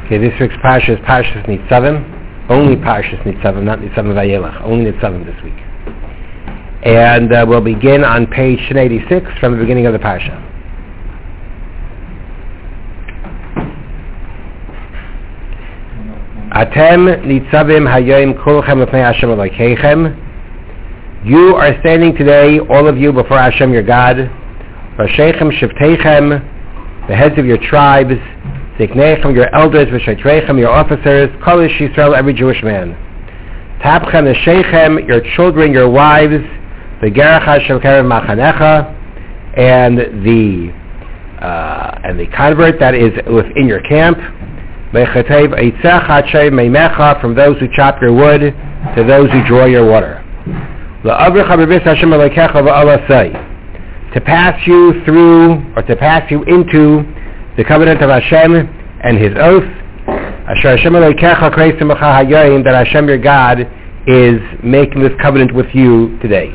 Okay, this week's parsha is Parshas Nitzavim. Only Parshas Nitzavim, not Nitzavim Vayelach. Only Nitzavim this week. And we'll begin on page 86 from the beginning of the parsha. Atem Nitzavim Hayom Kulchem Lefnei Hashem Elokeichem. You are standing today, all of you, before Hashem your God. Rasheichem Shivteichem, the heads of your tribes. Zikneichem, your elders, V'sheitreichem, your officers, Kol Ish Yisrael, every Jewish man. Tabchem, Nesheichem, your children, your wives, V'gerecha Shevkerev Machanecha, and the convert that is within your camp. V'chetev Eitzecha Atzei Meimecha, from those who chop your wood to those who draw your water. L'avrecha b'bris Hashem Elokecha v'alasei, to pass you through, or to pass you into the covenant of Hashem and His oath, Asher Hashem Elokecha Kreisim B'cha Hayom, that Hashem your God is making this covenant with you today.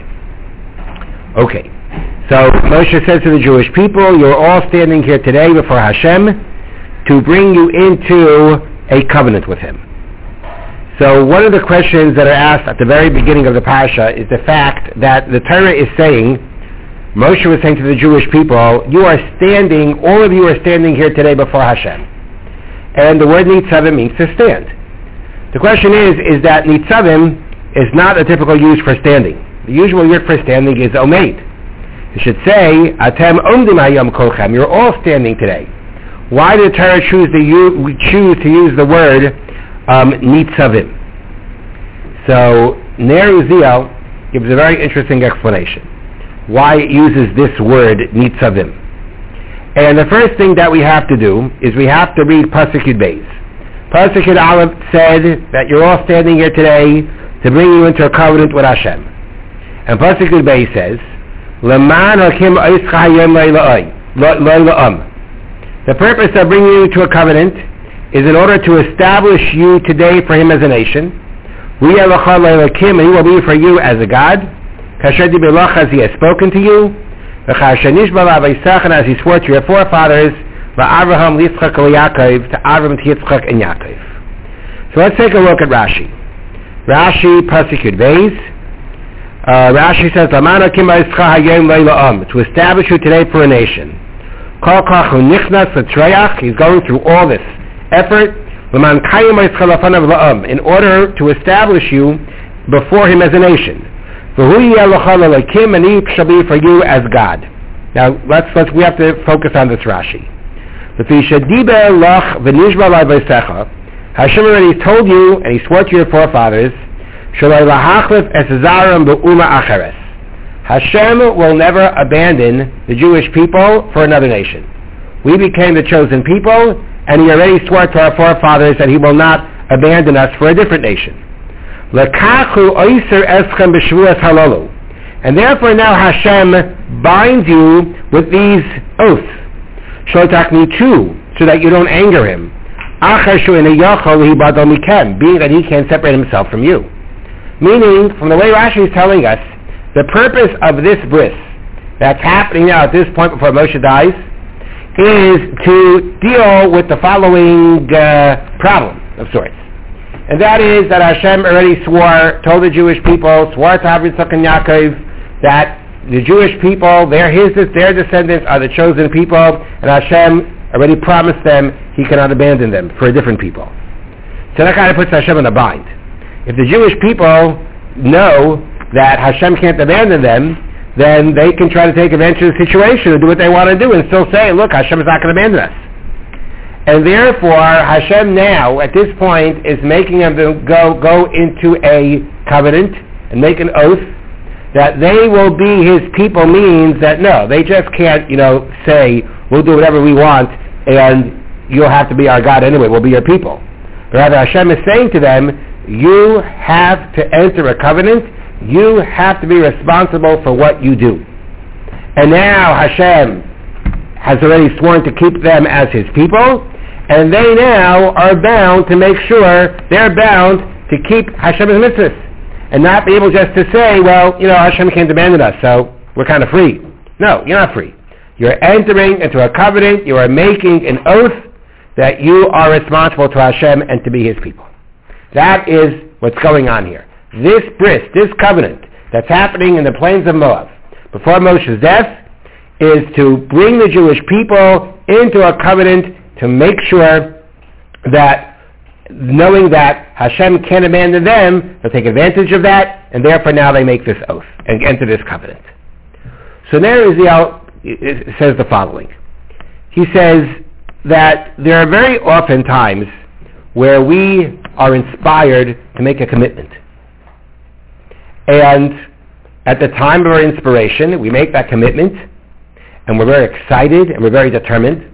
Okay, so Moshe says to the Jewish people, you're all standing here today before Hashem to bring you into a covenant with Him. So one of the questions that are asked at the very beginning of the Parsha is the fact that the Torah is saying, Moshe was saying to the Jewish people, all of you are standing here today before Hashem. And the word Nitzavim means to stand. The question is that Nitzavim is not a typical use for standing. The usual word for standing is Omeid. You should say, Atem Omdim Hayom Kolchem, you're all standing today. Why did the Torah choose to use the word Nitzavim? So, Ner Uziel gives a very interesting explanation why it uses this word Nitzavim. And the first thing that we have to do is we have to read Pasuk Yud Beis. Pasuk Yud Aleph said that you're all standing here today to bring you into a covenant with Hashem. And Pasuk Yud Beis says, Leman hakim oischa hayom la'am. The purpose of bringing you to a covenant is in order to establish you today for Him as a nation. We elocha le'elokim, and He will be for you as a God. Kasher dibelach, as He has spoken to you, v'chasher nishbala v'yisach, and as He swore to your forefathers, v'Avraham liyitzchak u'Yaakov, to Avram, to Yitzchak, and Yaakov. So let's take a look at Rashi. Rashi, Pasuk Yud Beis. Rashi says, Laman hakim ha'ischa hayom le'la'am, to establish you today for a nation. Kol kach hu nichnas l'treach, he's going through all this effort, Laman kayim ha'ischa lafanav la'am, in order to establish you before Him as a nation. And He shall be for you as God. Now we have to focus on this Rashi. Hashem already told you, and He swore to your forefathers, Hashem will never abandon the Jewish people for another nation. We became the chosen people, and He already swore to our forefathers that He will not abandon us for a different nation. And therefore now Hashem binds you with these oaths, so that you don't anger Him, being that He can't separate Himself from you. Meaning, from the way Rashi is telling us, the purpose of this bris that's happening now at this point before Moshe dies is to deal with the following problem of sorts. And that is that Hashem already told the Jewish people, swore to Avraham, Yitzchak, and Yaakov, that the Jewish people, their descendants are the chosen people, and Hashem already promised them He cannot abandon them for a different people. So that kind of puts Hashem in a bind. If the Jewish people know that Hashem can't abandon them, then they can try to take advantage of the situation and do what they want to do and still say, look, Hashem is not going to abandon us. And therefore, Hashem now, at this point, is making them go into a covenant and make an oath that they will be His people, means that no, they just can't, say, we'll do whatever we want and you'll have to be our God anyway, we'll be your people. But rather, Hashem is saying to them, you have to enter a covenant, you have to be responsible for what you do. And now Hashem has already sworn to keep them as His people, and they now are bound to make sure they're bound to keep Hashem's mitzvahs and not be able just to say, well, Hashem can't abandon us, so we're kind of free. No, you're not free. You're entering into a covenant, you are making an oath that you are responsible to Hashem and to be His people. That is what's going on here. This bris, this covenant that's happening in the plains of Moab before Moshe's death is to bring the Jewish people into a covenant to make sure that, knowing that Hashem can't abandon them, they'll take advantage of that, and therefore now they make this oath and enter this covenant. So Ner Uziel says the following. He says that there are very often times where we are inspired to make a commitment. And at the time of our inspiration, we make that commitment, and we're very excited, and we're very determined.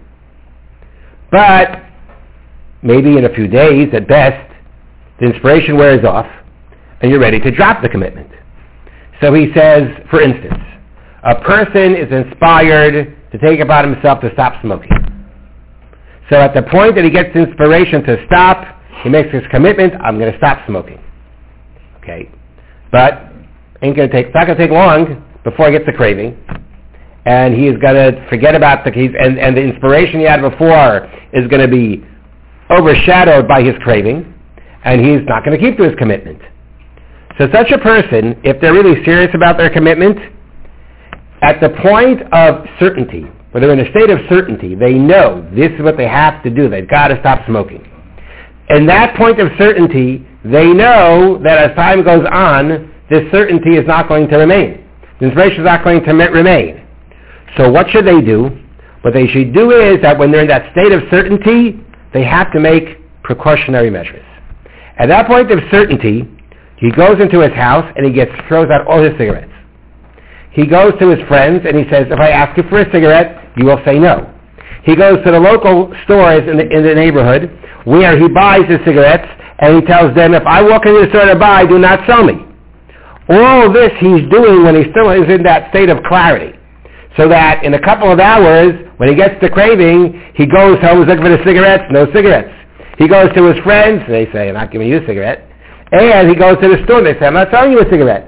But maybe in a few days, at best, the inspiration wears off, and you're ready to drop the commitment. So he says, for instance, a person is inspired to take upon himself to stop smoking. So at the point that he gets inspiration to stop, he makes his commitment, I'm going to stop smoking. Okay? But it's not going to take long before he gets the craving. And he is going to forget about and the inspiration he had before is going to be overshadowed by his craving, and he's not going to keep to his commitment. So such a person, if they're really serious about their commitment, at the point of certainty, when they're in a state of certainty, they know this is what they have to do. They've got to stop smoking. In that point of certainty, they know that as time goes on, this certainty is not going to remain. The inspiration is not going to remain. So what should they do? What they should do is that when they're in that state of certainty, they have to make precautionary measures. At that point of certainty, he goes into his house and he throws out all his cigarettes. He goes to his friends and he says, if I ask you for a cigarette, you will say no. He goes to the local stores in the neighborhood where he buys his cigarettes, and he tells them, if I walk into the store to buy, do not sell me. All this he's doing when he still is in that state of clarity, so that in a couple of hours, when he gets the craving, he goes home, looking for the cigarettes, no cigarettes. He goes to his friends, and they say, I'm not giving you a cigarette. And he goes to the store, and they say, I'm not selling you a cigarette.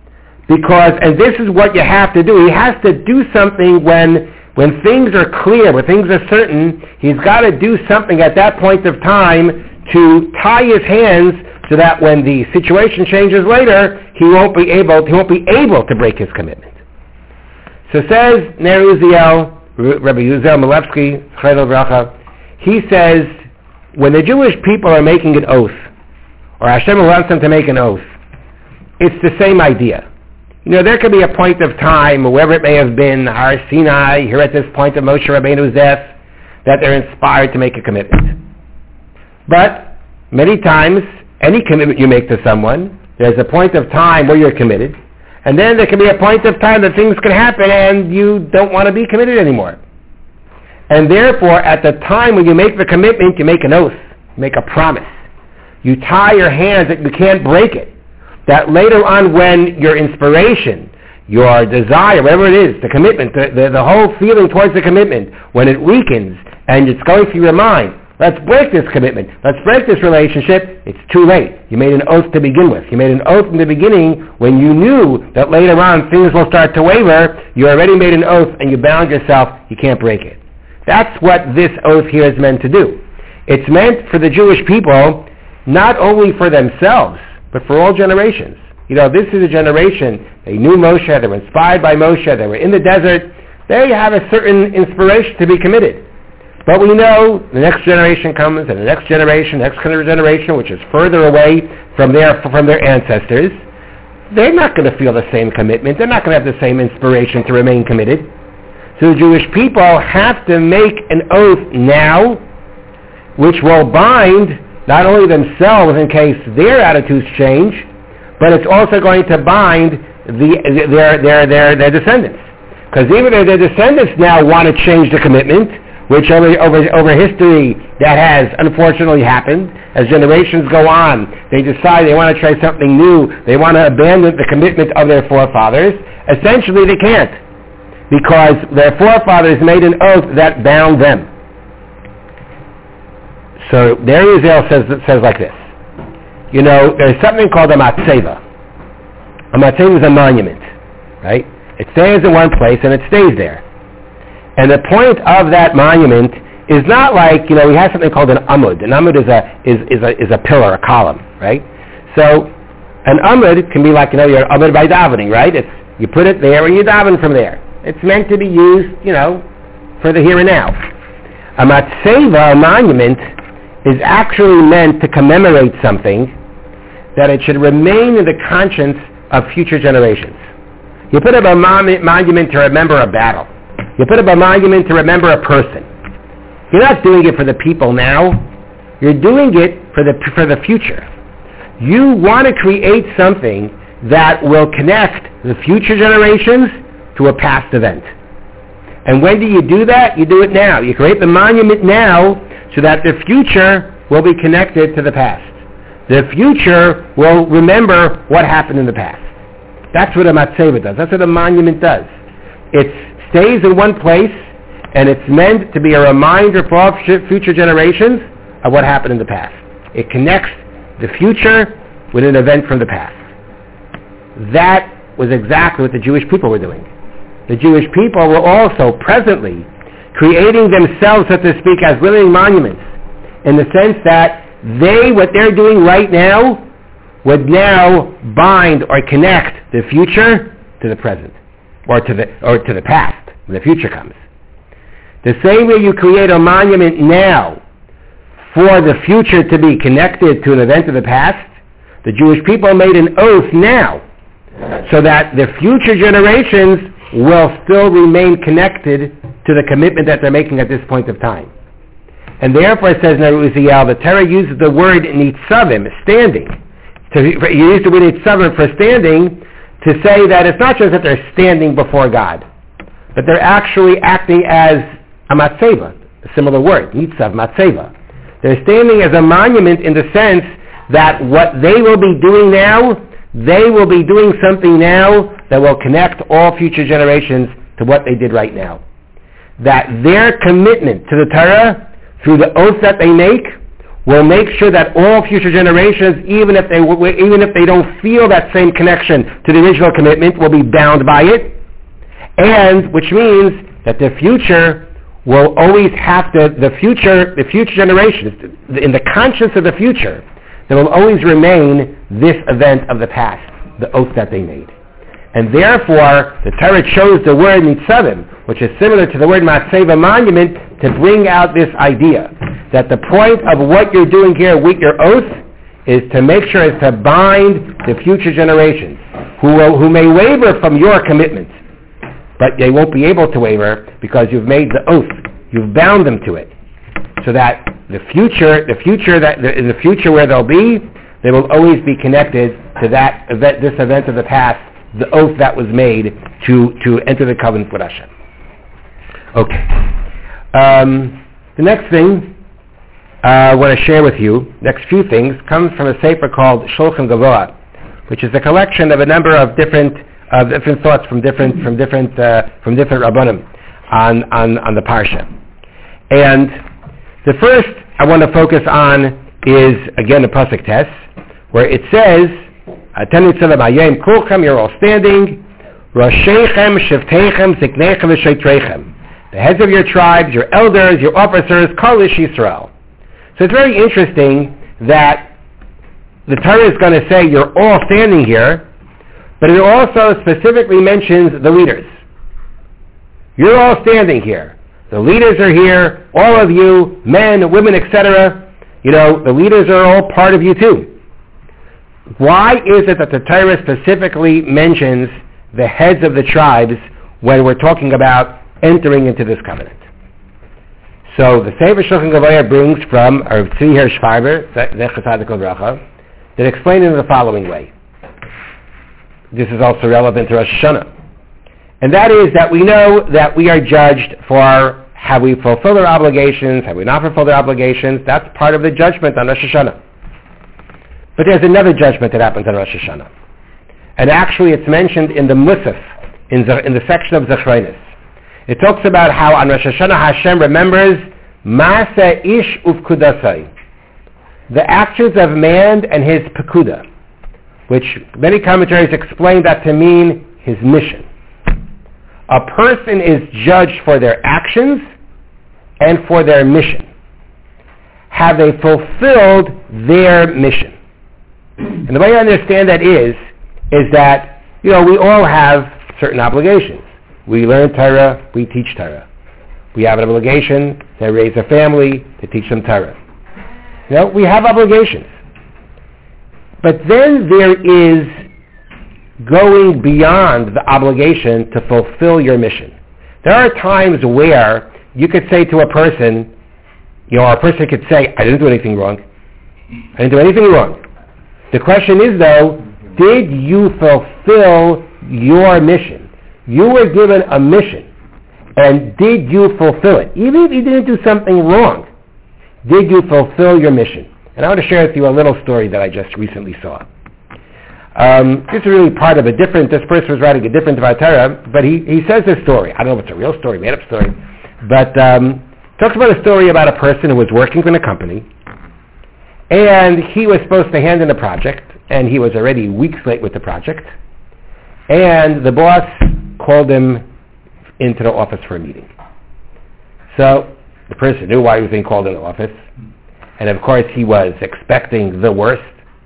And this is what you have to do. He has to do something when things are clear, when things are certain. He's got to do something at that point of time to tie his hands so that when the situation changes later, he won't be able to break his commitment. So says Ner Uziel, Rabbi Uziel Malevsky, Chayil Bracha, he says, when the Jewish people are making an oath, or Hashem wants them to make an oath, it's the same idea. There could be a point of time, wherever it may have been, Har Sinai, here at this point of Moshe Rabbeinu's death, that they're inspired to make a commitment. But many times, any commitment you make to someone, there's a point of time where you're committed, and then there can be a point of time that things can happen and you don't want to be committed anymore. And therefore, at the time when you make the commitment, you make an oath, you make a promise. You tie your hands that you can't break it. That later on when your inspiration, your desire, whatever it is, the commitment, the whole feeling towards the commitment, when it weakens and it's going through your mind, let's break this commitment, let's break this relationship, it's too late. You made an oath to begin with. You made an oath in the beginning when you knew that later on things will start to waver. You already made an oath and you bound yourself, you can't break it. That's what this oath here is meant to do. It's meant for the Jewish people, not only for themselves, but for all generations. This is a generation, they knew Moshe, they were inspired by Moshe, they were in the desert, they have a certain inspiration to be committed. But we know the next generation comes, and the next generation, which is further away from their ancestors, they're not going to feel the same commitment, they're not going to have the same inspiration to remain committed. So the Jewish people have to make an oath now, which will bind not only themselves in case their attitudes change, but it's also going to bind their descendants. Because even if their descendants now want to change the commitment, which over history that has unfortunately happened, as generations go on, they decide they want to try something new, they want to abandon the commitment of their forefathers, essentially they can't, because their forefathers made an oath that bound them. So Ner Uziel says like this. There's something called a matzeva. A matzeva is a monument, right? It stands in one place and it stays there. And the point of that monument is not like, we have something called an amud. An amud is a pillar, a column, right? So an amud can be like, your amud by davening, right? You put it there and you daven from there. It's meant to be used, for the here and now. A matzeva, a monument, is actually meant to commemorate something that it should remain in the conscience of future generations. You put up a monument to remember a battle. You put up a monument to remember a person. You're not doing it for the people now. You're doing it for the future. You want to create something that will connect the future generations to a past event. And when do you do that? You do it now. You create the monument now so that the future will be connected to the past. The future will remember what happened in the past. That's what a matzeva does. That's what a monument does. It stays in one place, and it's meant to be a reminder for all future generations of what happened in the past. It connects the future with an event from the past. That was exactly what the Jewish people were doing. The Jewish people were also presently creating themselves, so to speak, as living monuments, in the sense that what they're doing right now would now bind or connect the future to the present, or to the past when the future comes. The same way you create a monument now for the future to be connected to an event of the past, the Jewish people made an oath now so that the future generations will still remain connected to the commitment that they're making at this point of time. And therefore, it says in Uziel, the Torah uses the word nitzavim, standing. You use the word nitzavim for standing to say that it's not just that they're standing before God, but they're actually acting as a matzeva, a similar word, nitzav, matzeva. They're standing as a monument in the sense that what they will be doing now, they will be doing something now that will connect all future generations to what they did right now. That their commitment to the Torah, through the oath that they make, will make sure that all future generations, even if they don't feel that same connection to the original commitment, will be bound by it, and which means that the future will always have the future generations, in the conscience of the future, there will always remain this event of the past, the oath that they made. And therefore, the Torah chose the word nitzavim, which is similar to the word matzeva, monument, to bring out this idea that the point of what you're doing here with your oath is to make sure it's to bind the future generations who may waver from your commitment, but they won't be able to waver because you've made the oath, you've bound them to it, so that in the future where they'll be, they will always be connected to that event, this event of the past, the oath that was made to enter the covenant with Hashem. Okay. The next thing I want to share with you, next few things, comes from a sefer called Shulchan Gavoha, which is a collection of a number of different thoughts from different rabbanim on the parsha. And the first I want to focus on is again the pasuk test, where it says, you're all standing, Roshechem, Shivtechem, Ziknechem, V'Sheitrechem. The heads of your tribes, your elders, your officers, Kol Ish Yisrael. So it's very interesting that the Torah is going to say you're all standing here, but it also specifically mentions the leaders. You're all standing here. The leaders are here, all of you, men, women, etc. The leaders are all part of you too. Why is it that the Torah specifically mentions the heads of the tribes when we're talking about entering into this covenant? So the Sefer Shulchan Gavoha brings from Rav Tzvi Hirsch-Farber, Zecher Tzadik Livracha, that explain it in the following way. This is also relevant to Rosh Hashanah. And that is that we know that we are judged for have we fulfilled our obligations, have we not fulfilled our obligations. That's part of the judgment on Rosh Hashanah. But there's another judgment that happens on Rosh Hashanah. And actually it's mentioned in the Musaf, in the section of Zechronis. It talks about how on Rosh Hashanah Hashem remembers Maaseh Ish Uvkudasai, the actions of man and his pekuda, which many commentaries explain that to mean his mission. A person is judged for their actions and for their mission? Have they fulfilled their mission? And the way I understand that is that, we all have certain obligations. We learn Torah, we teach Torah. We have an obligation to raise a family, to teach them Torah. We have obligations. But then there is going beyond the obligation to fulfill your mission. There are times where you could say to a person, a person could say, I didn't do anything wrong. I didn't do anything wrong. The question is, though, did you fulfill your mission? You were given a mission, and did you fulfill it? Even if you didn't do something wrong, did you fulfill your mission? And I want to share with you a little story that I just recently saw. This is really part of this person was writing a different Dvar Torah, but he says this story. I don't know if it's a real story, made up story, but talks about a story about a person who was working in a company, and he was supposed to hand in a project, and he was already weeks late with the project, and the boss called him into the office for a meeting. So the person knew why he was being called into the office, and of course he was expecting the worst,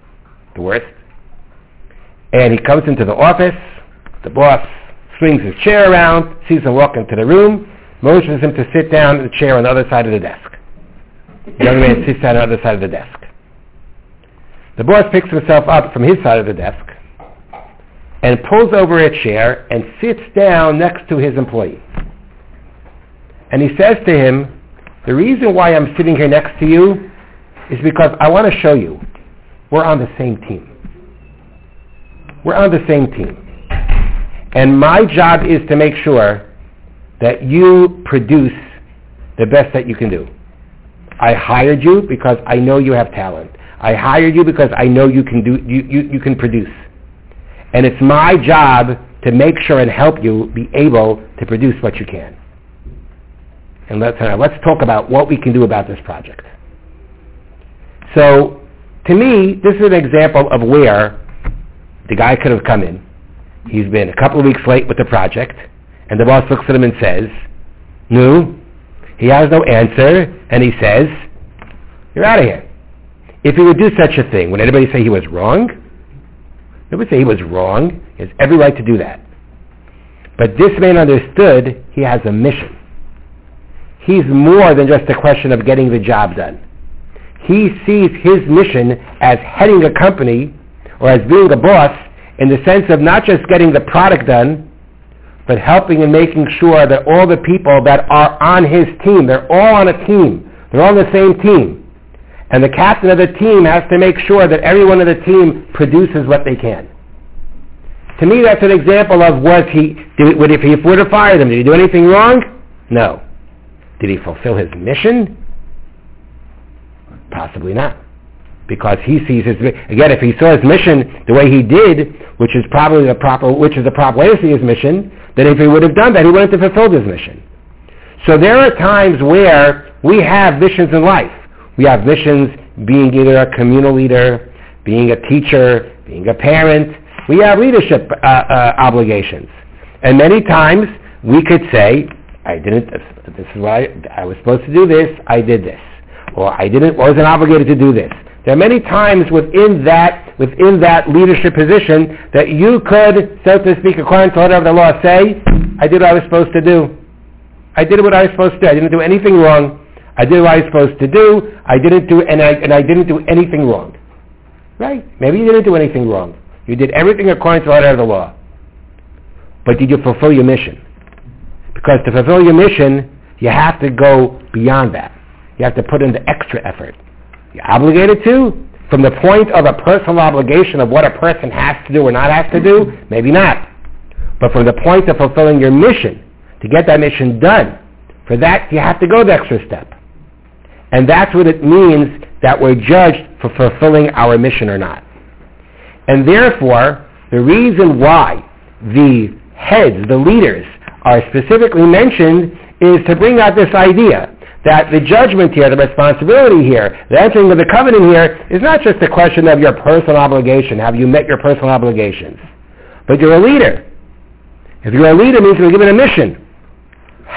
and he comes into the office, the boss swings his chair around, sees him walk into the room, motions him to sit down in the chair on the other side of the desk. The young man sits down on the other side of the desk. The boss picks himself up from his side of the desk and pulls over a chair and sits down next to his employee. And he says to him, the reason why I'm sitting here next to you is because I want to show you we're on the same team. We're on the same team. And my job is to make sure that you produce the best that you can do. I hired you because I know you have talent. I hired you because I know you can do you can produce. And it's my job to make sure and help you be able to produce what you can. And let's talk about what we can do about this project. So, to me, this is an example of where the guy could have come in. He's been a couple of weeks late with the project, and the boss looks at him and says, no. He has no answer, and he says, you're out of here. If he would do such a thing, would anybody say he was wrong? Nobody would say he was wrong. He has every right to do that. But this man understood he has a mission. He's more than just a question of getting the job done. He sees his mission as heading a company or as being a boss in the sense of not just getting the product done, but helping and making sure that all the people that are on his team, they're all on a team. They're all on the same team. And the captain of the team has to make sure that everyone on the team produces what they can. To me, that's an example of if he would have fired him, did he do anything wrong? No. Did he fulfill his mission? Possibly not. Because he sees again, if he saw his mission the way he did, which is the proper way to see his mission, then if he would have done that, he wouldn't have fulfilled his mission. So there are times where we have missions in life. We have missions being either a communal leader, being a teacher, being a parent. We have leadership obligations. And many times we could say, this is why I was supposed to do this, I did this. Or wasn't obligated to do this. There are many times within that leadership position that you could, so to speak, according to whatever the law say, I did what I was supposed to do. I did what I was supposed to do. I didn't do anything wrong. I did what I was supposed to do. I didn't do anything wrong. Right? Maybe you didn't do anything wrong. You did everything according to whatever the law. But did you fulfill your mission? Because to fulfill your mission, you have to go beyond that. You have to put in the extra effort. You're obligated to, from the point of a personal obligation of what a person has to do or not has to do, maybe not. But from the point of fulfilling your mission, to get that mission done, for that you have to go the extra step. And that's what it means that we're judged for fulfilling our mission or not. And therefore, the reason why the heads, the leaders, are specifically mentioned is to bring out this idea that the judgment here, the responsibility here, the entering of the covenant here is not just a question of your personal obligation. Have you met your personal obligations? But you're a leader. If you're a leader, it means you're given a mission.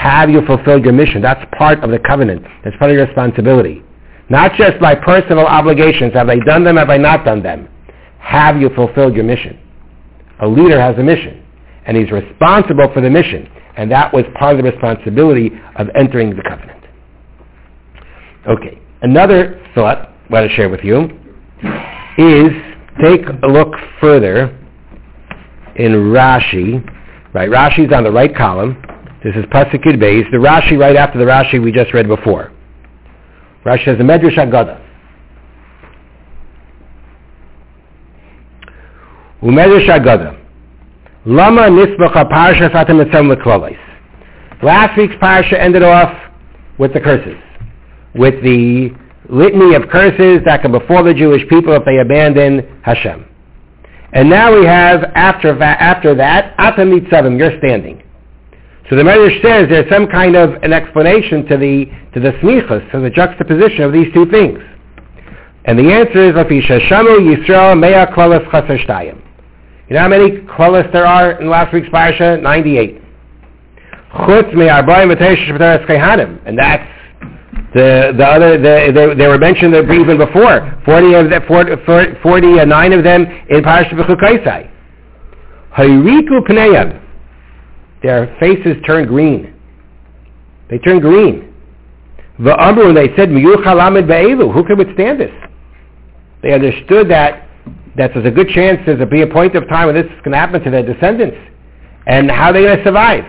have you fulfilled your mission? That's part of the covenant. That's part of your responsibility. Not just my personal obligations. Have I done them? Have I not done them? Have you fulfilled your mission? A leader has a mission, and he's responsible for the mission. And that was part of the responsibility of entering the covenant. Okay. Another thought I want to share with you is take a look further in Rashi. Right, Rashi's on the right column. This is Pasuk Yud Beis. The Rashi right after the Rashi we just read before. Rashi says the Medrash Haggadah. Umedrash Haggadah. Lama nisbacha parsha satem etzem leklolos. Last week's parsha ended off with the curses, with the litany of curses that can befall the Jewish people if they abandon Hashem. And now we have after that, atam nitzavim, you're standing. So the Medrash says there's some kind of an explanation to the smichus, to the juxtaposition of these two things. And the answer is Lafi Sheshamu Yisrael Mea Klolos Chaser Shtayim. You know how many klolos there are in last week's parsha? 98. Chutz me'arbaim v'teish b'teres kehanim, and that's the other. They were mentioned even before. 49 of them in Parsha B'chukaisai. Hayriku pneyam. Their faces turned green. They turned green. V'amru, and they said, Miyuchal Lamed Be'elu. Who can withstand this? They understood that there's a good chance there's be a point of time when this is going to happen to their descendants. And how are they going to survive?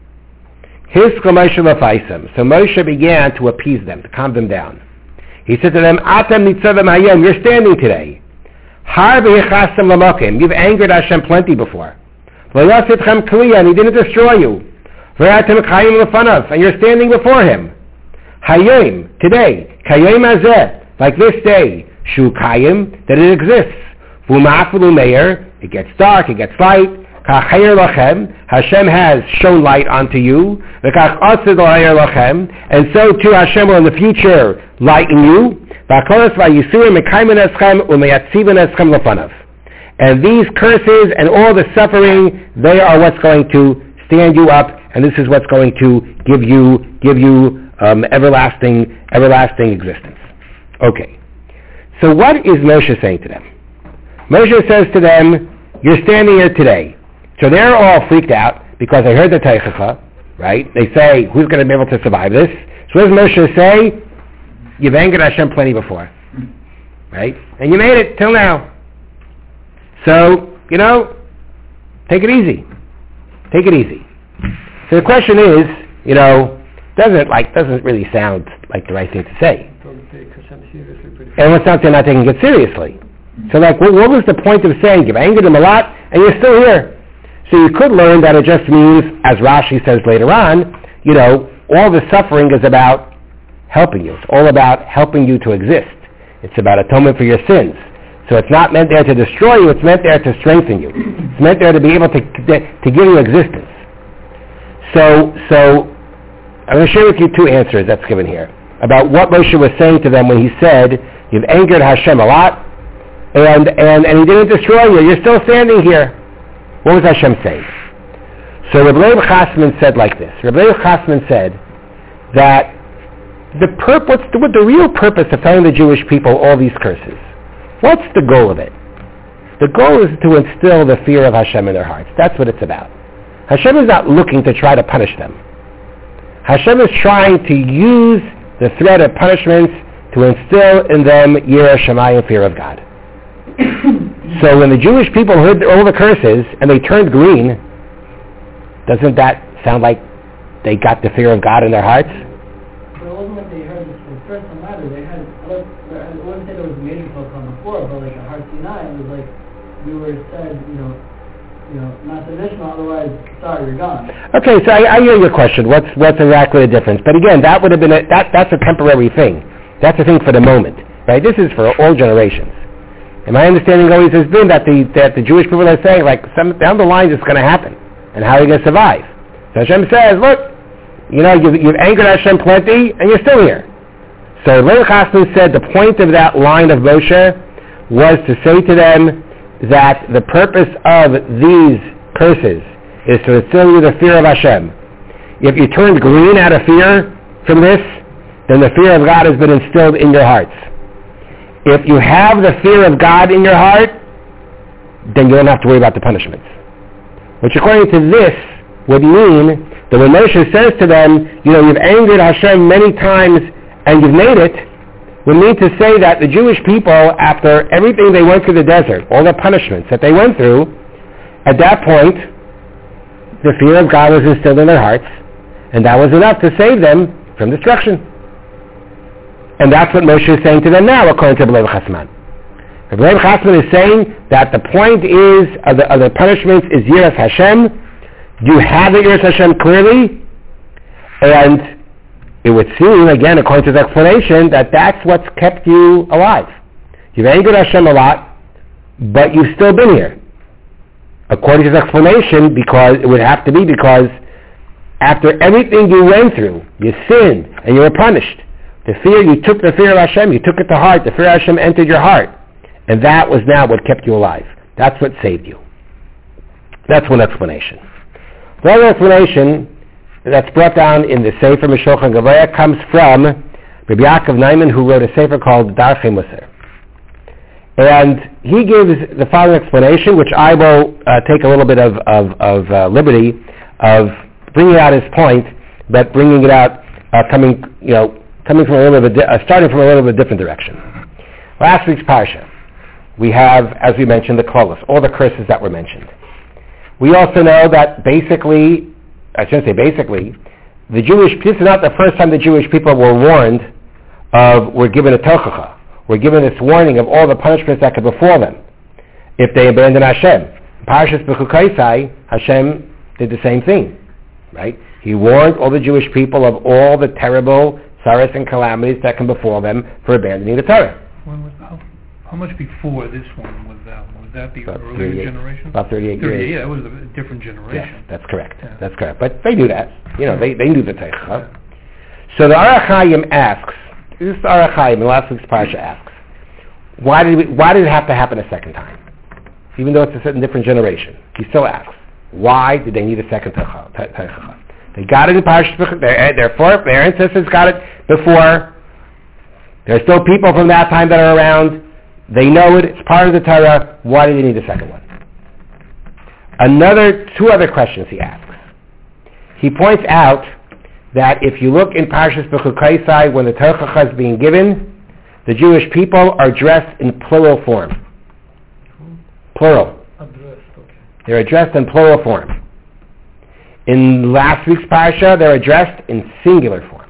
Hiskal Moshe L'faisam. So Moshe began to appease them, to calm them down. He said to them, Atam nitzavim hayom, you're standing today. Har v'yichastem l'mokim, you've angered Hashem plenty before. V'yasitchem kliya, and he didn't destroy you. V'yatem chayim l'fanav, and you're standing before him. Hayom, today, kayom hazeh, like this day, shu kayim, that it exists. V'uma'afulu meir, it gets dark, it gets light. Ka'chayir lachem, Hashem has shown light unto you. V'kach atzid l'chayir lachem, and so too Hashem will in the future lighten you. V'akolos v'yisurim mekaymen eschem u'meyatziven eschem l'fanav. And these curses and all the suffering, they are what's going to stand you up, and this is what's going to give you everlasting existence. Okay. So what is Moshe saying to them? Moshe says to them, you're standing here today. So they're all freaked out because they heard the Teichacha, right? They say, who's going to be able to survive this? So what does Moshe say? You've angered Hashem plenty before, right? And you made it till now. So, take it easy. Take it easy. So the question is, doesn't really sound like the right thing to say. And it's not they're not taking it seriously. So what was the point of saying, you've angered him a lot, and you're still here? So you could learn that it just means, as Rashi says later on, all the suffering is about helping you. It's all about helping you to exist. It's about atonement for your sins. So it's not meant there to destroy you, it's meant there to strengthen you. It's meant there to be able to give you existence. So I'm going to share with you two answers that's given here about what Moshe was saying to them when he said, you've angered Hashem a lot, and he didn't destroy you, you're still standing here. What was Hashem saying? So Reb Leib Chasman said like this. Reb Leib Chasman said that the real purpose of telling the Jewish people all these curses, what's the goal of it? The goal is to instill the fear of Hashem in their hearts. That's what it's about. Hashem is not looking to try to punish them. Hashem is trying to use the threat of punishments to instill in them Yireh Shamayim, fear of God. So when the Jewish people heard all the curses and they turned green, doesn't that sound like they got the fear of God in their hearts? But it wasn't like they heard the first time either. I wouldn't say there was a major focus on before, but like at Har Sinai, it was like we were said, not to mention, otherwise, sorry, you're gone. Okay, so I hear your question. What's exactly the difference? But again, that would have been that's a temporary thing. That's a thing for the moment, right? This is for all generations. And my understanding always has been that the Jewish people are saying, down the line, it's going to happen, and how are you going to survive? So Hashem says, look, you've angered Hashem plenty, and you're still here. So Leib Chasman said the point of that line of Moshe was to say to them that the purpose of these curses is to instill you the fear of Hashem. If you turned green out of fear from this, then the fear of God has been instilled in your hearts. If you have the fear of God in your heart, then you don't have to worry about the punishments. Which according to this would mean that when Moshe says to them, you've angered Hashem many times and you've made it, would mean to say that the Jewish people, after everything they went through the desert, all the punishments that they went through, at that point, the fear of God was instilled in their hearts, and that was enough to save them from destruction. And that's what Moshe is saying to them now, according to B'lev Chasman. B'lev Chasman is saying that the point is of the punishments is Yiras Hashem. You have the Yiras Hashem clearly, and it would seem, again, according to the explanation, that that's what's kept you alive. You've angered Hashem a lot, but you've still been here. According to the explanation, because it would have to be because after everything you went through, you sinned and you were punished. You took the fear of Hashem, you took it to heart, the fear of Hashem entered your heart. And that was now what kept you alive. That's what saved you. That's one explanation. The other explanation that's brought down in the Sefer Meshulchan Gavaya comes from Rabbi Yaakov Naiman, who wrote a Sefer called Darchei Musar. And he gives the following explanation, which I will take a little bit of liberty of bringing out his point, but bringing it out, coming from a little bit, starting from a little bit different direction. Last week's parsha, we have, as we mentioned, the klolos, all the curses that were mentioned. We also know that basically, I shouldn't say basically, this is not the first time the Jewish people were warned were given a tochacha, were given this warning of all the punishments that could befall them if they abandon Hashem. Parshas Bechukaisai, Hashem did the same thing, right? He warned all the Jewish people of all the terrible sorrows and calamities that can befall them for abandoning the Torah. How much before this one was that? Would that be earlier generation? About 38 years. Yeah, it was a different generation. Yes, that's correct. Yeah. That's correct. But they knew that. They knew the Teichah. Yeah. So the Arach Chaim asks, this is the Arach Chaim in last week's parsha asks, why did it have to happen a second time? Even though it's a certain different generation. He still asks, why did they need a second Teichah? They got it in Parshas Bechukaisai. Their ancestors got it before. There are still people from that time that are around. They know it. It's part of the Torah. Why do they need a second one? Two other questions he asks. He points out that if you look in Parshas Bechukaisai, when the Torah is being given, the Jewish people are dressed in plural form. Plural. They're addressed in plural form. In last week's parsha, they're addressed in singular form.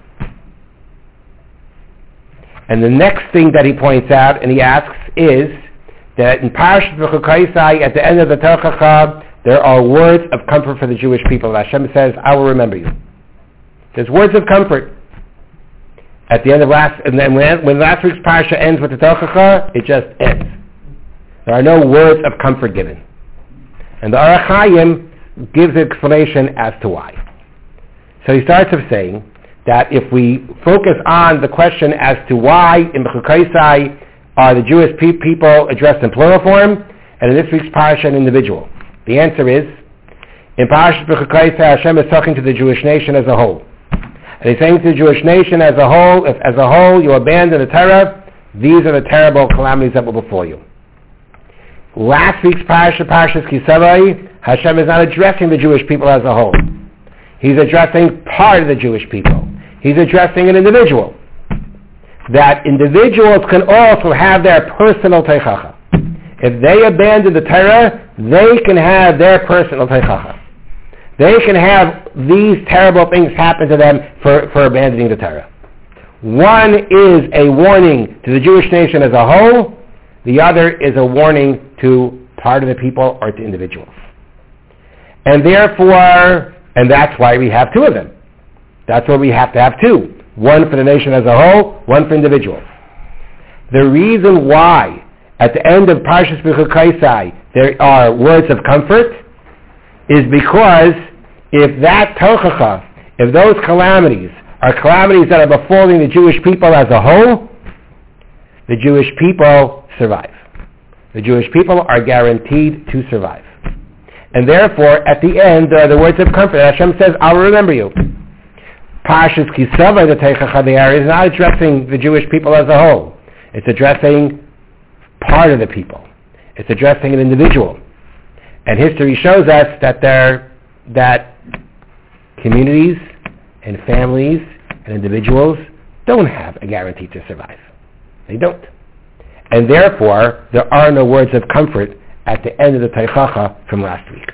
And the next thing that he points out and he asks is that in Parshas Bechukaisai, at the end of the Torah, there are words of comfort for the Jewish people. Hashem says, I will remember you. There's words of comfort. At the end of and then when last week's parsha ends with the Torah, it just ends. There are no words of comfort given. And the Arach Chaim gives an explanation as to why. So he starts off saying that if we focus on the question as to why in Bechukaisai are the Jewish people addressed in plural form, and in this week's parsha an individual, the answer is, in Parshas Bechukaisai, Hashem is talking to the Jewish nation as a whole. And he's saying to the Jewish nation as a whole, if as a whole you abandon the Torah, these are the terrible calamities that will befall you. Last week's parsha, Parshas Kisavai, Hashem is not addressing the Jewish people as a whole. He's addressing part of the Jewish people. He's addressing an individual. That individuals can also have their personal teichacha. If they abandon the Torah, they can have their personal teichacha. They can have these terrible things happen to them for abandoning the Torah. One is a warning to the Jewish nation as a whole. The other is a warning to part of the people or to individuals. And therefore, and that's why we have two of them. That's why we have to have two. One for the nation as a whole, one for individuals. The reason why at the end of Parshas Bechukaisai there are words of comfort is because if that tochacha, if those calamities are calamities that are befalling the Jewish people as a whole, the Jewish people survive. The Jewish people are guaranteed to survive. And therefore, at the end, there are the words of comfort. Hashem says, I'll remember you. Parshas Kisava, the Teichacha there, is not addressing the Jewish people as a whole. It's addressing part of the people. It's addressing an individual. And history shows us that communities and families and individuals don't have a guarantee to survive. They don't. And therefore, there are no words of comfort at the end of the Teichacha from last week.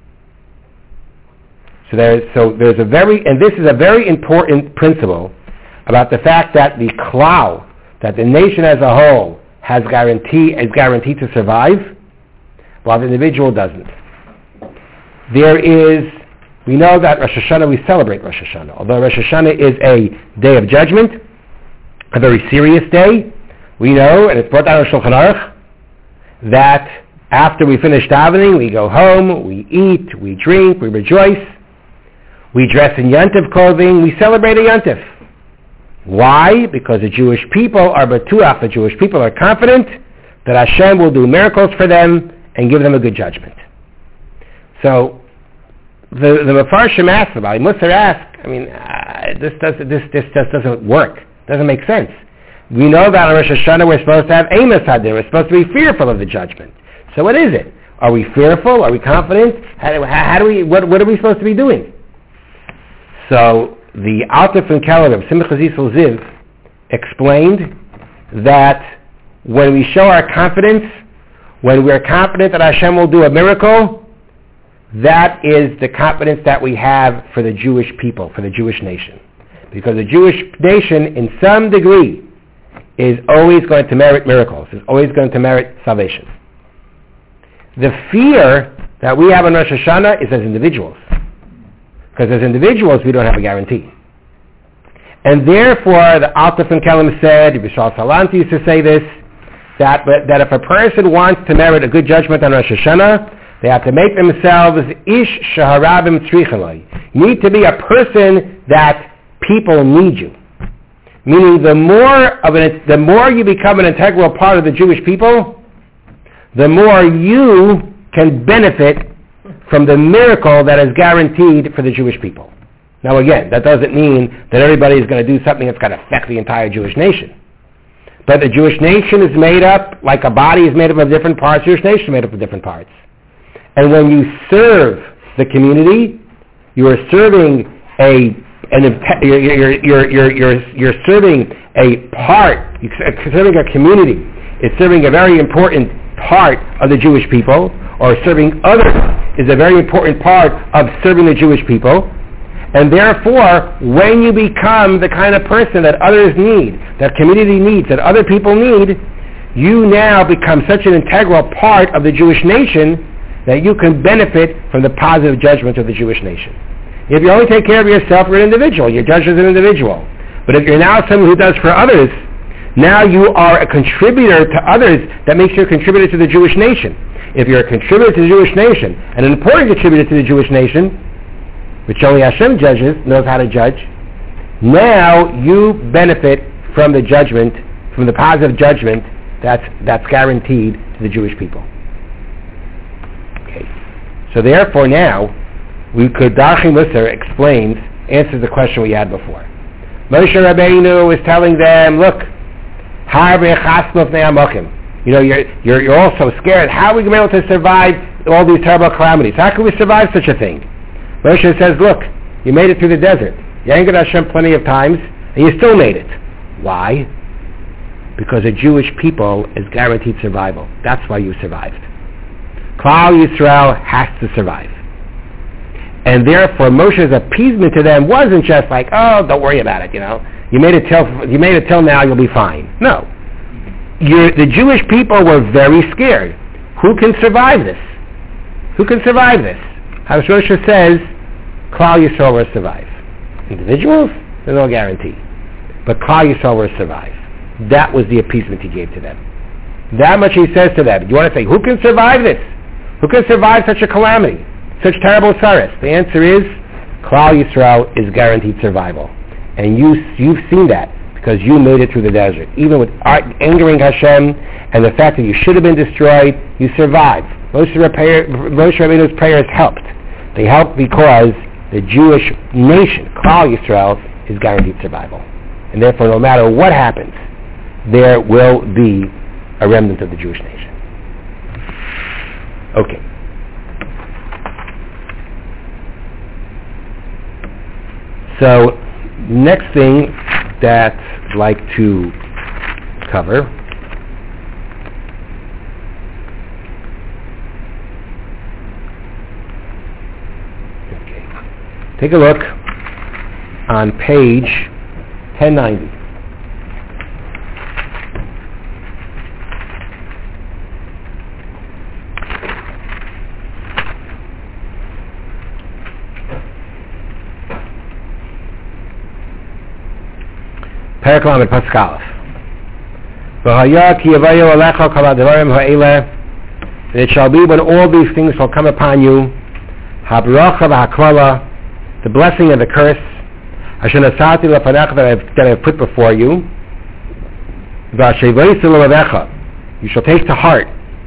So there's a very, and this is a very important principle about the fact that the klal, that the nation as a whole is guaranteed to survive, while the individual doesn't. We know that Rosh Hashanah, we celebrate Rosh Hashanah. Although Rosh Hashanah is a day of judgment, a very serious day, we know, and it's brought down in Shulchan Aruch, that after we finish davening, we go home, we eat, we drink, we rejoice, we dress in Yontif clothing, we celebrate a Yontif. Why? Because the Jewish people are batuach, the Jewish people are confident that Hashem will do miracles for them and give them a good judgment. So, the Mefarshim asked about, Musar asked, this just doesn't work. Doesn't make sense. We know that on Rosh Hashanah we're supposed to have Amos Hadir. We're supposed to be fearful of the judgment. So what is it? Are we fearful? Are we confident? What are we supposed to be doing? So the Alter from Keller of Simcha Zisel Ziv explained that when we show our confidence, when we're confident that Hashem will do a miracle, that is the confidence that we have for the Jewish people, for the Jewish nation. Because the Jewish nation, in some degree, is always going to merit miracles, is always going to merit salvation. The fear that we have in Rosh Hashanah is as individuals. Because as individuals, we don't have a guarantee. And therefore, the Alter from Kelm said, Bishal Salanti used to say this, that if a person wants to merit a good judgment on Rosh Hashanah, they have to make themselves ish shaharabim tzrichaloi. You need to be a person that people need you. Meaning the more you become an integral part of the Jewish people, the more you can benefit from the miracle that is guaranteed for the Jewish people. Now again, that doesn't mean that everybody is going to do something that's going to affect the entire Jewish nation. But the Jewish nation is made up, like a body is made up of different parts, the Jewish nation is made up of different parts. And when you serve the community, you are serving you're serving a part, you're serving a community. It's serving a very important part of the Jewish people, or serving others is a very important part of serving the Jewish people. And therefore, when you become the kind of person that others need, that community needs, that other people need, you now become such an integral part of the Jewish nation that you can benefit from the positive judgment of the Jewish nation. If you only take care of yourself, you're an individual. You're judged as an individual. But if you're now someone who does for others, now you are a contributor to others that makes you a contributor to the Jewish nation. If you're a contributor to the Jewish nation, an important contributor to the Jewish nation, which only Hashem judges, knows how to judge, now you benefit from the judgment, from the positive judgment that's guaranteed to the Jewish people. Okay. So therefore now, Darchi Musar answers the question we had before. Moshe Rabbeinu is telling them, look, you're all so scared. How are we going to be able to survive all these terrible calamities? How can we survive such a thing? Moshe says, look, you made it through the desert. You angered Hashem plenty of times, and you still made it. Why? Because the Jewish people is guaranteed survival. That's why you survived. Klal Yisrael has to survive. And therefore, Moshe's appeasement to them wasn't just like, oh, don't worry about it, You made it till now, you'll be fine. No. The Jewish people were very scared. Who can survive this? Who can survive this? As Moshe says, Klal Yisrael will survive. Individuals, there's no guarantee. But Klal Yisrael will survive. That was the appeasement he gave to them. That much he says to them. You want to say, who can survive this? Who can survive such a calamity? Such terrible sorrows? The answer is, Klal Yisrael is guaranteed survival. And you've seen that because you made it through the desert. Even with angering Hashem and the fact that you should have been destroyed, you survived. Moshe Rabbeinu's prayers helped. They helped because the Jewish nation, Klal Yisrael, is guaranteed survival. And therefore, no matter what happens, there will be a remnant of the Jewish nation. Okay. So, next thing that I'd like to cover take a look on page 1090. Perek Lamed Pasuk Aleph. V'haya ki yavayu alecha kol hadavarim ha'eleh, and it shall be when all these things shall come upon you, habracha v'haklala, the blessing and the curse, asher nasati lefanecha, that I have put before you, v'ashevoisu levavecha, you shall take to heart,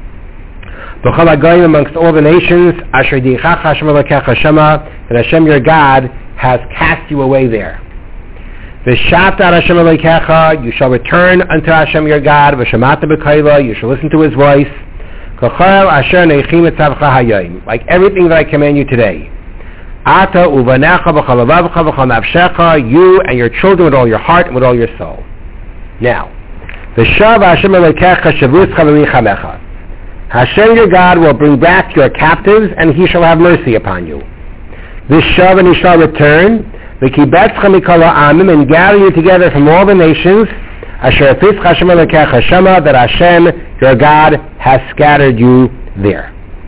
v'chol hagoyim, amongst all the nations, asher dichacha Hashem elokecha shema, that Hashem your God has cast you away there. V'shavta ad Hashem elokecha, you shall return unto Hashem your God, v'shamata b'koilo, you shall listen to His voice, k'chol asher neichim etzavcha hayom, like everything that I command you today. Ata uvanecha v'chalavavcha v'chanavshecha, you and your children with all your heart and with all your soul. Now, v'shav Hashem elokecha shavuscha v'michamecha, Hashem your God will bring back your captives, and He shall have mercy upon you. V'shav, and He shall return, v'kibetzcha mikol ha'amim, and gather you together from all the nations, asher afitzcha Hashem elokecha shema, that Hashem your God has scattered you there.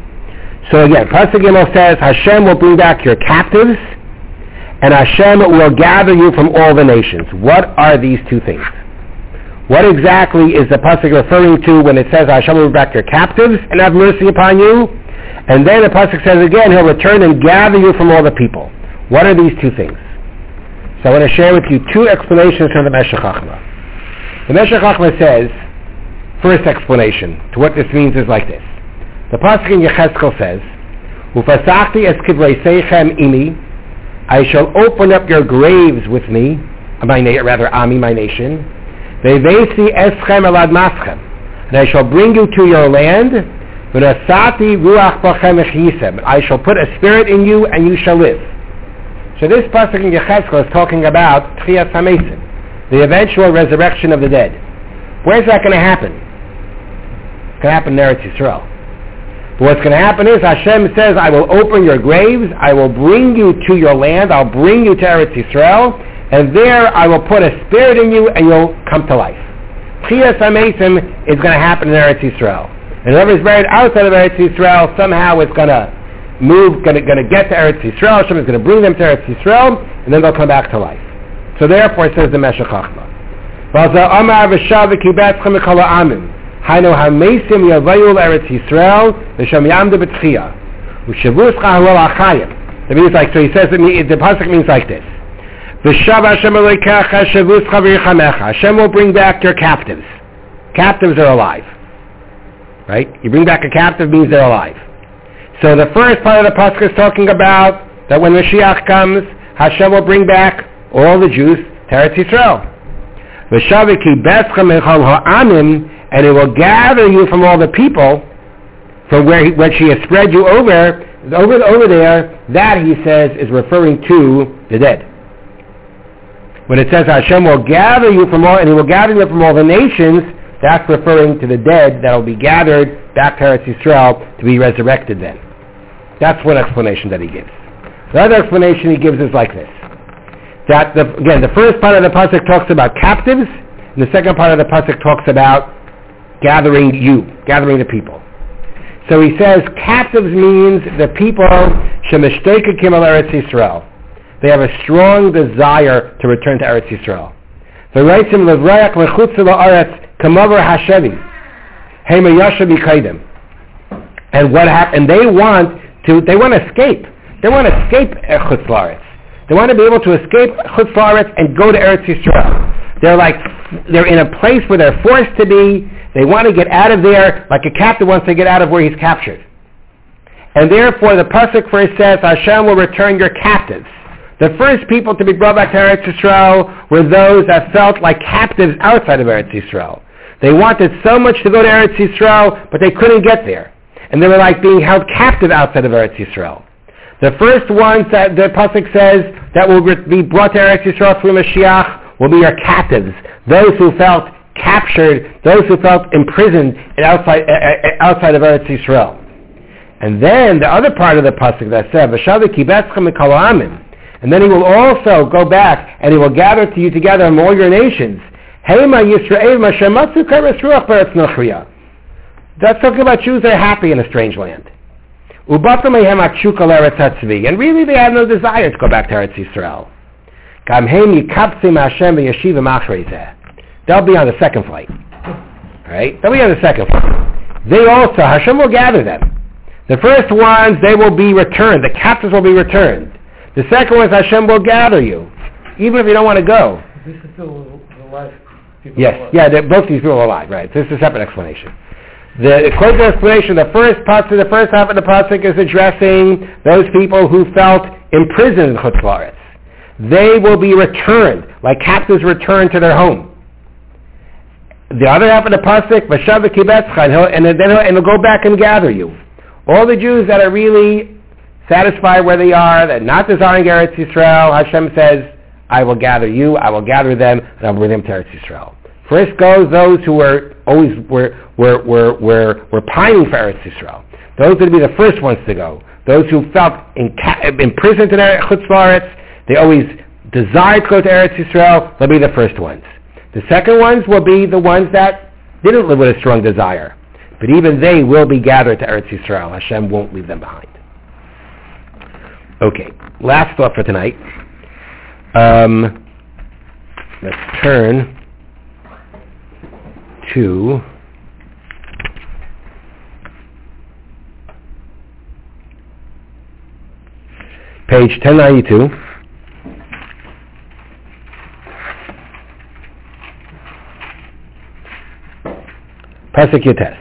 So again, Pasuk Gimel says, Hashem will bring back your captives, and Hashem will gather you from all the nations. What are these two things? What exactly is the Pasuk referring to when it says Hashem will bring back your captives and have mercy upon you? And then the Pasuk says again, He'll return and gather you from all the people. What are these two things? So I want to share with you two explanations from the Meshech Chochmah. The Meshech Chochmah says, first explanation to what this means is like this. The Pasuk in Yechezkel says, Ufasachti es kivrei seichem imi, I shall open up your graves with me, Ami, my nation, Vevesi eschem elad maschem, and I shall bring you to your land, V'nasati ruach bachem echisem, I shall put a spirit in you and you shall live. So this Pasuk in Yechezkel is talking about Tchias HaMesim, the eventual resurrection of the dead. Where's that going to happen? It's going to happen in Eretz Yisrael. But what's going to happen is Hashem says, I will open your graves, I will bring you to your land, I'll bring you to Eretz Yisrael, and there I will put a spirit in you and you'll come to life. Tchias HaMesim is going to happen in Eretz Yisrael. And whoever is buried outside of Eretz Yisrael somehow is going to move, going to get to Eretz Yisrael, Hashem is going to bring them to Eretz Yisrael, and then they'll come back to life. So therefore, says the Meshech Chochmah, Hainu hamesim yavayu l'Eretz Yisrael v'shem yamdu b'tchiyah u'shavuscha ha'ol achayim. It means like, so he says, the pasuk means like this: V'shav Hashem elokecha shavuscha v'yichamecha. Hashem will bring back your captives. Captives are alive, right? You bring back a captive means they're alive. So the first part of the pasuk is talking about that when Mashiach comes, Hashem will bring back all the Jews to Eretz Yisrael. V'shav kibetzcha michal ha'amim, and it will gather you from all the people, from where she has spread you over there. That, he says, is referring to the dead. When it says Hashem will gather you from all, and He will gather you from all the nations, that's referring to the dead that will be gathered back to Eretz Yisrael to be resurrected then. That's one explanation that he gives. The other explanation he gives is like this: that the first part of the pasuk talks about captives, and the second part of the pasuk talks about gathering the people. So he says captives means the people shemeshteikim al Eretz Yisrael. They have a strong desire to return to Eretz Yisrael. V'reitzim levrayak mechutz la'aretz kamavar hashevi hema yashav b'kaidem. And what happened? They want to escape. They want to escape chutz la'aretz. They want to be able to escape chutz la'aretz and go to Eretz Yisrael. They're in a place where they're forced to be. They want to get out of there like a captive wants to get out of where he's captured. And therefore the pasuk first says Hashem will return your captives. The first people to be brought back to Eretz Yisrael were those that felt like captives outside of Eretz Yisrael. They wanted so much to go to Eretz Yisrael, but they couldn't get there. And they were like being held captive outside of Eretz Yisrael. The first ones that the Pasuk says that will be brought to Eretz Yisrael through Mashiach will be your captives, those who felt captured, those who felt imprisoned outside of Eretz Yisrael. And then the other part of the Pasuk that said, V'shavi kibetzchem mikol ha'amim, and then he will also go back and he will gather to you together from all your nations. Heima Yisrael Mashamatsu Kares Ruach Beretz Nochriya. That's talking about Jews that are happy in a strange land. Ubatam Mehem Akshuka L'Eretz Hatzvi. And really they have no desire to go back to Eretz Yisrael. Gam Heim Yikapsim Hashem V'Yeshivim Achrei. They'll be on the second flight. Right? They'll be on the second flight. They also, Hashem will gather them. The first ones, they will be returned. The captives will be returned. The second one is Hashem will gather you, even if you don't want to go. This is still alive. Yes, both these people are alive, right? This is a separate explanation. The closing explanation, the first half of the pasuk is addressing those people who felt imprisoned in Chutz La'aretz. They will be returned, like captives returned to their home. The other half of the pasuk, Vashav Kibetzcha, and he'll go back and gather you. All the Jews that are really satisfied where they are, that not desiring Eretz Yisrael, Hashem says, I will gather you, I will gather them, and I will bring them to Eretz Yisrael. First goes those who were pining for Eretz Yisrael. Those would be the first ones to go. Those who felt imprisoned in Chutz La'aretz, they always desired to go to Eretz Yisrael, they'll be the first ones. The second ones will be the ones that didn't live with a strong desire. But even they will be gathered to Eretz Yisrael. Hashem won't leave them behind. Okay, last thought for tonight. Let's turn to page 1092. Pasuk Yotes.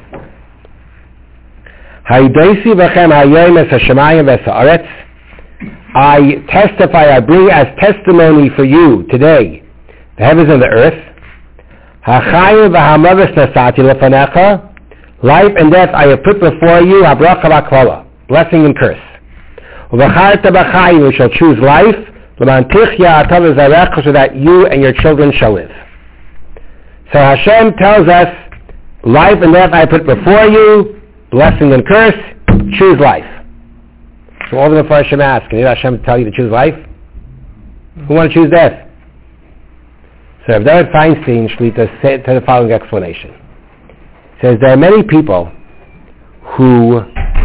Haidaisi v'chem hayom es hashamayim v'sa'aretz. I testify, I bring as testimony for you today the heavens and the earth. Hachayim v'hamavis nasati lefanecha. Life and death I have put before you. Habracha v'klala. Blessing and curse. Uv'charta b'chayim, you shall choose life. L'man tichya ata v'zarecha, so that you and your children shall live. So Hashem tells us, life and death I put before you. Blessing and curse. Choose life. So all the Mepharshim ask, can Hashem tell you to choose life? Who want to choose death? So Rav David Feinstein Shlita said the following explanation. He says there are many people who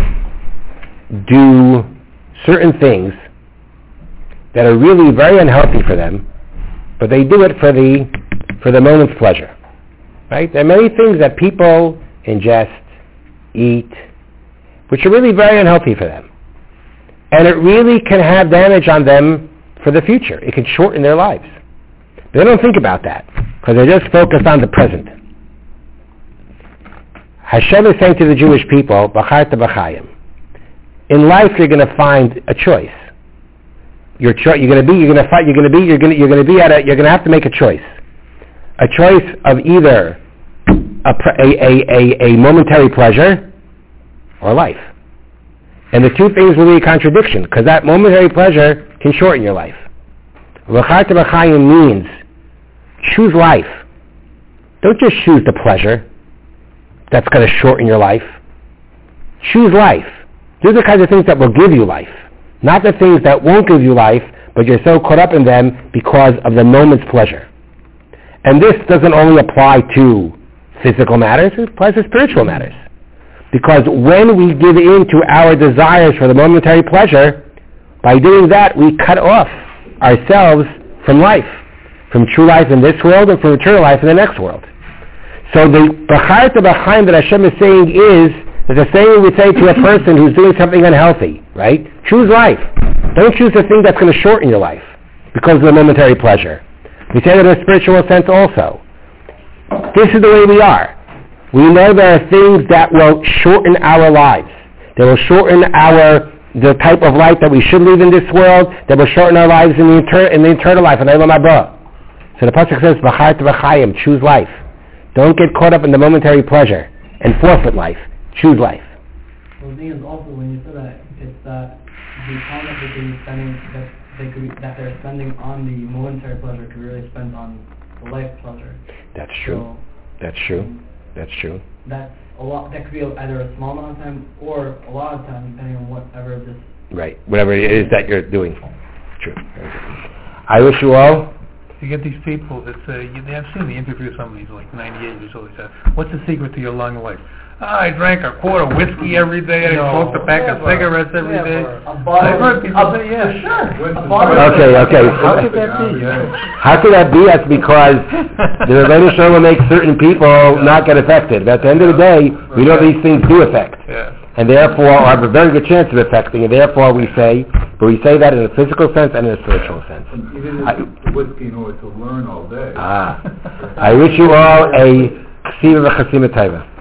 do certain things that are really very unhealthy for them, but they do it for the moment's pleasure. Right? There are many things that people ingest, eat, which are really very unhealthy for them. And it really can have damage on them for the future. It can shorten their lives. But they don't think about that, because they're just focused on the present. Hashem is saying to the Jewish people, B'charta b'chayim. In life you're going to find a choice. You're going to have to make a choice. A choice of either a momentary pleasure or life. And the two things will be a contradiction, because that momentary pleasure can shorten your life. V'charta b'chayim means choose life. Don't just choose the pleasure that's going to shorten your life. Choose life. Do the kinds of things that will give you life, not the things that won't give you life, but you're so caught up in them because of the moment's pleasure. And this doesn't only apply to physical matters, it applies to spiritual matters. Because when we give in to our desires for the momentary pleasure, by doing that we cut off ourselves from life, from true life in this world and from eternal life in the next world. So the B'charta b'chayim that Hashem is saying is the same we say to a person who's doing something unhealthy, right? Choose life. Don't choose the thing that's going to shorten your life because of the momentary pleasure. We say that in a spiritual sense also. This is the way we are. We know there are things that will shorten our lives. They will shorten our the type of life that we should live in this world, that will shorten our lives in the eternal life, in Olam Haba. So the pasuk says, "V'chart v'chayim," choose life. Don't get caught up in the momentary pleasure and forfeit life. Choose life. Well, the thing is also, when you say that, it's that the time that they could be spending, that they're spending on the momentary pleasure could be really spent on the life pleasure. That's true. So, That's true. That's true. That's a lot. That could be either a small amount of time or a lot of time, depending on whatever this. Right. Whatever it is that you're doing. True. I wish you all. You get these people that say, I've seen the interview of somebody who's like 98 years old. He said, "What's the secret to your long life?" I drank a quart of whiskey every day. I smoked a pack of cigarettes every day. I've heard people say, "Yeah, sure." Okay. How could that be? How could that be? That's because the Rebbeinu Shalom will make certain people not get affected. But at the end of the day, we know these things do affect. Yeah. And therefore have a very good chance of affecting, and therefore we say that in a physical sense and in a spiritual sense. And even the whiskey in order to learn all day. I wish you all a Ksima V'Chasima Taiva.